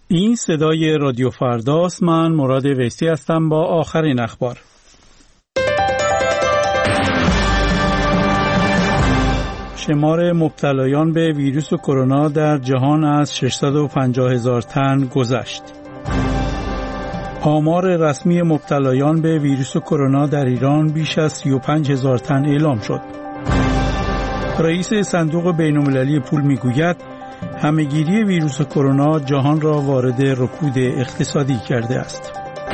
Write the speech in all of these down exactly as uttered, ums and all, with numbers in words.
این صدای رادیو فرداست. من مراد ویسی هستم با آخرین اخبار. شمار مبتلایان به ویروس کرونا در جهان از ششصد و پنجاه هزار تن گذشت. آمار رسمی مبتلایان به ویروس کرونا در ایران بیش از سی و پنج هزار تن اعلام شد. رئیس صندوق بین‌المللی پول میگوید همه‌گیری ویروس کرونا جهان را وارد رکود اقتصادی کرده است.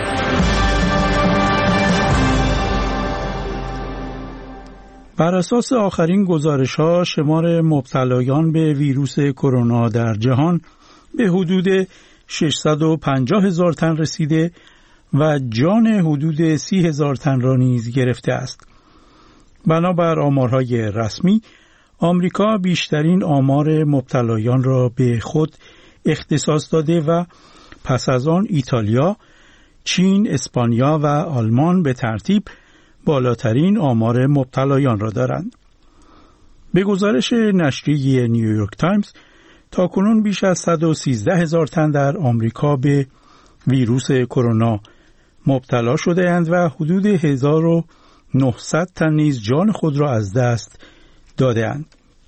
بر اساس آخرین گزارش‌ها شمار مبتلایان به ویروس کرونا در جهان به حدود ششصد و پنجاه هزار تن رسیده و جان حدود سی هزار تن را نیز گرفته است. بنابر آمارهای رسمی، آمریکا بیشترین آمار مبتلایان را به خود اختصاص داده و پس از آن ایتالیا، چین، اسپانیا و آلمان به ترتیب بالاترین آمار مبتلایان را دارند. به گزارش نشریه نیویورک تایمز، تاکنون بیش از صد و سیزده هزار تن در آمریکا به ویروس کرونا مبتلا شده اند و حدود هزار و نهصد تن نیز جان خود را از دست داده اند.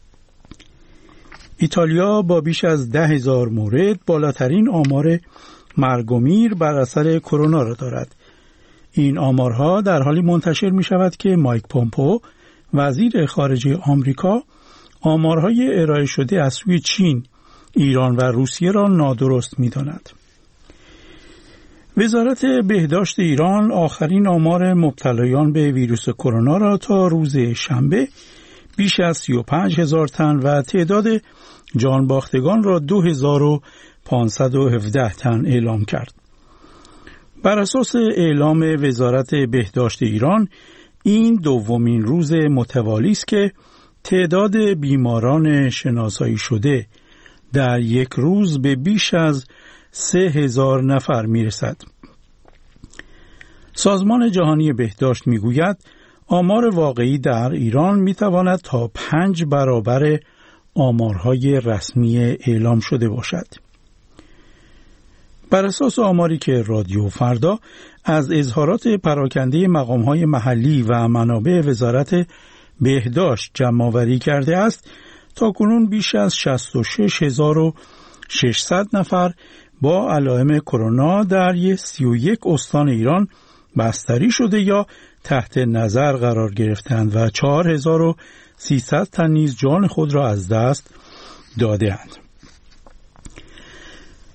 ایتالیا با بیش از ده هزار مورد بالاترین آمار مرگ و میر بر اثر کرونا را دارد. این آمارها در حالی منتشر می شود که مایک پومپئو وزیر خارجه آمریکا آمارهای ارائه شده از سوی چین، ایران و روسیه را نادرست می داند. وزارت بهداشت ایران آخرین آمار مبتلایان به ویروس کرونا را تا روز شنبه بیش از سی و پنج هزار تن و تعداد جانباختگان را دو هزار و پانصد و هفده تن اعلام کرد. بر اساس اعلام وزارت بهداشت ایران، این دومین روز متوالی است که تعداد بیماران شناسایی شده در یک روز به بیش از سه هزار نفر میرسد. سازمان جهانی بهداشت میگوید آمار واقعی در ایران میتواند تا پنج برابر آمارهای رسمی اعلام شده باشد. بر اساس آماری که رادیو فردا از اظهارات پراکنده مقامهای محلی و منابع وزارت بهداشت جمع‌آوری کرده است، تاکنون بیش از شصت و شش هزار و ششصد نفر با علائم کرونا در سی و یک استان ایران بستری شده یا تحت نظر قرار گرفتند و چهار هزار و سیصد تن نیز جان خود را از دست داده‌اند.